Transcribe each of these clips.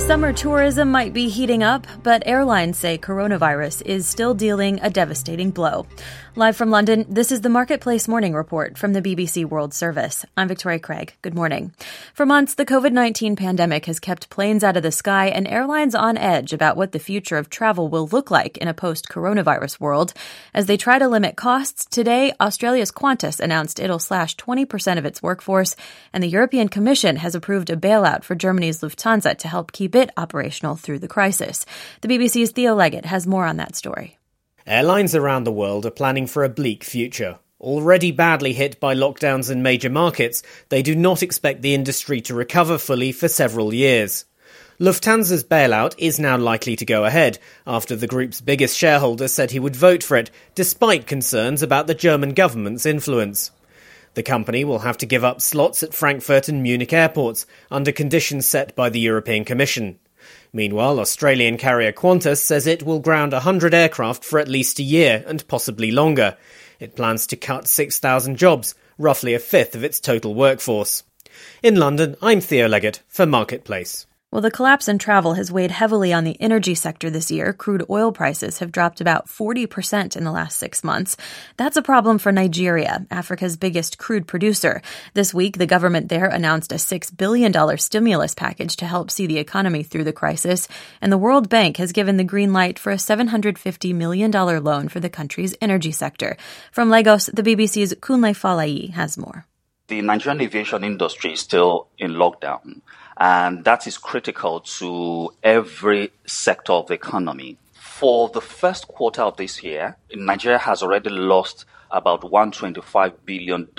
Summer tourism might be heating up, but airlines say coronavirus is still dealing a devastating blow. Live from London, this is the Marketplace Morning Report from the BBC World Service. I'm Victoria Craig. Good morning. For months, the COVID-19 pandemic has kept planes out of the sky and airlines on edge about what the future of travel will look like in a post-coronavirus world. As they try to limit costs, today, Australia's Qantas announced it'll slash 20% of its workforce, and the European Commission has approved a bailout for Germany's Lufthansa to help keep it operational through the crisis. The BBC's Theo Leggett has more on that story. Airlines around the world are planning for a bleak future. Already badly hit by lockdowns in major markets, they do not expect the industry to recover fully for several years. Lufthansa's bailout is now likely to go ahead, after the group's biggest shareholder said he would vote for it, despite concerns about the German government's influence. The company will have to give up slots at Frankfurt and Munich airports, under conditions set by the European Commission. Meanwhile, Australian carrier Qantas says it will ground 100 aircraft for at least a year and possibly longer. It plans to cut 6,000 jobs, roughly a fifth of its total workforce. In London, I'm Theo Leggett for Marketplace. Well, the collapse in travel has weighed heavily on the energy sector this year. Crude oil prices have dropped about 40% in the last 6 months. That's a problem for Nigeria, Africa's biggest crude producer. This week, the government there announced a $6 billion stimulus package to help see the economy through the crisis, and the World Bank has given the green light for a $750 million loan for the country's energy sector. From Lagos, the BBC's Kunle Falayi has more. The Nigerian aviation industry is still in lockdown, and that is critical to every sector of the economy. For the first quarter of this year, Nigeria has already lost about $125 billion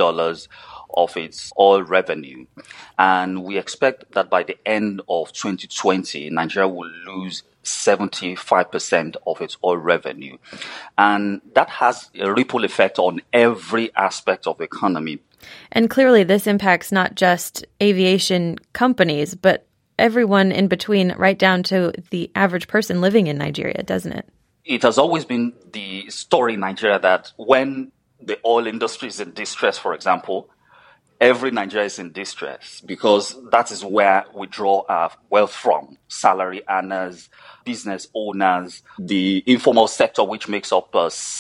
of its oil revenue. And we expect that by the end of 2020, Nigeria will lose 75% of its oil revenue. And that has a ripple effect on every aspect of the economy. And clearly this impacts not just aviation companies, but everyone in between, right down to the average person living in Nigeria, doesn't it? It has always been the story in Nigeria that when the oil industry is in distress, for example, every Nigerian is in distress because that is where we draw our wealth from. Salary earners, business owners, the informal sector, which makes up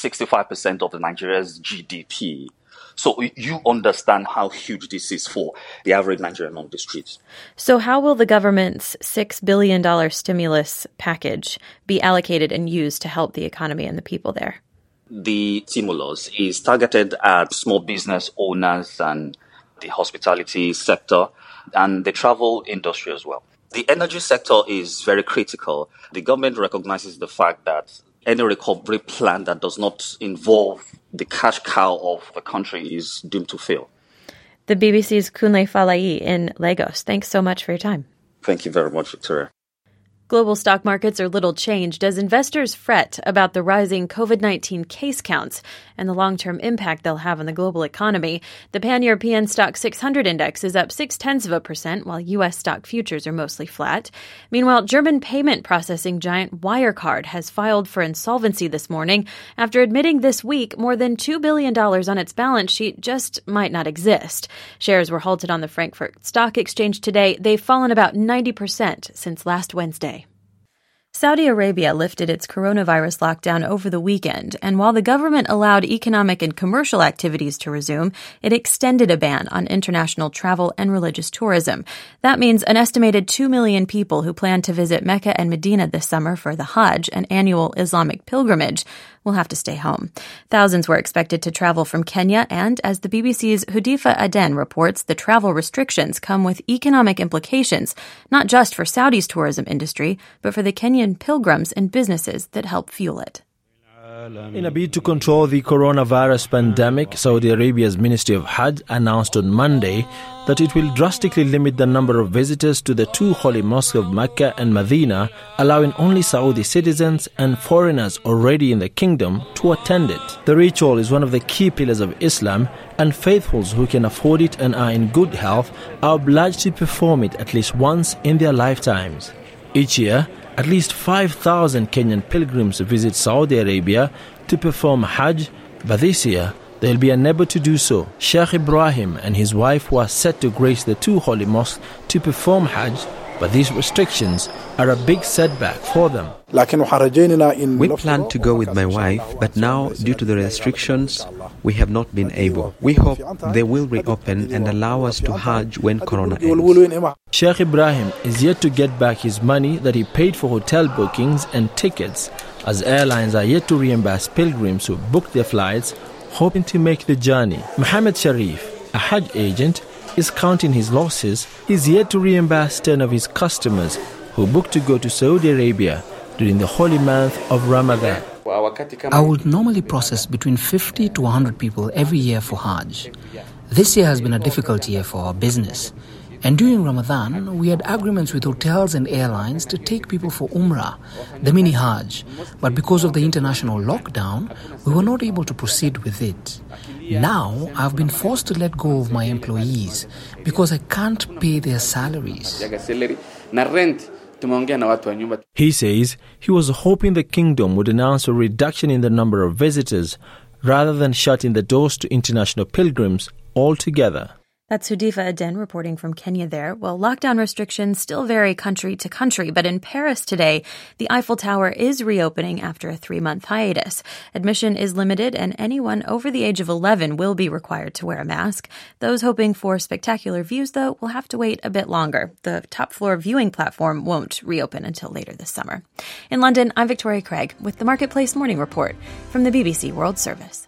65% of Nigeria's GDP. So you understand how huge this is for the average Nigerian on the streets. So how will the government's $6 billion stimulus package be allocated and used to help the economy and the people there? The stimulus is targeted at small business owners and the hospitality sector and the travel industry as well. The energy sector is very critical. The government recognizes the fact that any recovery plan that does not involve the cash cow of the country is doomed to fail. The BBC's Kunle Falayi in Lagos. Thanks so much for your time. Thank you very much, Victoria. Global stock markets are little changed as investors fret about the rising COVID-19 case counts and the long-term impact they'll have on the global economy. The Pan-European Stock 600 index is up 0.6%, while U.S. stock futures are mostly flat. Meanwhile, German payment processing giant Wirecard has filed for insolvency this morning after admitting this week more than $2 billion on its balance sheet just might not exist. Shares were halted on the Frankfurt Stock Exchange today. They've fallen about 90% since last Wednesday. Saudi Arabia lifted its coronavirus lockdown over the weekend, and while the government allowed economic and commercial activities to resume, it extended a ban on international travel and religious tourism. That means an estimated 2 million people who plan to visit Mecca and Medina this summer for the Hajj, an annual Islamic pilgrimage, will have to stay home. Thousands were expected to travel from Kenya, and as the BBC's Hudifa Aden reports, the travel restrictions come with economic implications, not just for Saudi's tourism industry, but for the Kenyan pilgrims and businesses that help fuel it. In a bid to control the coronavirus pandemic, Saudi Arabia's Ministry of Hajj announced on Monday that it will drastically limit the number of visitors to the two holy mosques of Mecca and Medina, allowing only Saudi citizens and foreigners already in the kingdom to attend it. The ritual is one of the key pillars of Islam, and faithfuls who can afford it and are in good health are obliged to perform it at least once in their lifetimes. Each year, at least 5,000 Kenyan pilgrims visit Saudi Arabia to perform Hajj, but this year they'll be unable to do so. Sheikh Ibrahim and his wife, who are set to grace the two holy mosques to perform Hajj, but these restrictions are a big setback for them. We planned to go with my wife, but now, due to the restrictions, we have not been able. We hope they will reopen and allow us to Hajj when Corona ends. Sheikh Ibrahim is yet to get back his money that he paid for hotel bookings and tickets, as airlines are yet to reimburse pilgrims who booked their flights, hoping to make the journey. Mohammed Sharif, a Hajj agent, is counting his losses. He's yet to reimburse 10 of his customers who booked to go to Saudi Arabia during the holy month of Ramadan. I would normally process between 50 to 100 people every year for Hajj. This year has been a difficult year for our business. And during Ramadan, we had agreements with hotels and airlines to take people for Umrah, the mini Hajj. But because of the international lockdown, we were not able to proceed with it. Now, I've been forced to let go of my employees because I can't pay their salaries. He says he was hoping the kingdom would announce a reduction in the number of visitors rather than shutting the doors to international pilgrims altogether. That's Hudifa Aden reporting from Kenya there. Well, lockdown restrictions still vary country to country, but in Paris today, the Eiffel Tower is reopening after a 3-month hiatus. Admission is limited, and anyone over the age of 11 will be required to wear a mask. Those hoping for spectacular views, though, will have to wait a bit longer. The top-floor viewing platform won't reopen until later this summer. In London, I'm Victoria Craig with the Marketplace Morning Report from the BBC World Service.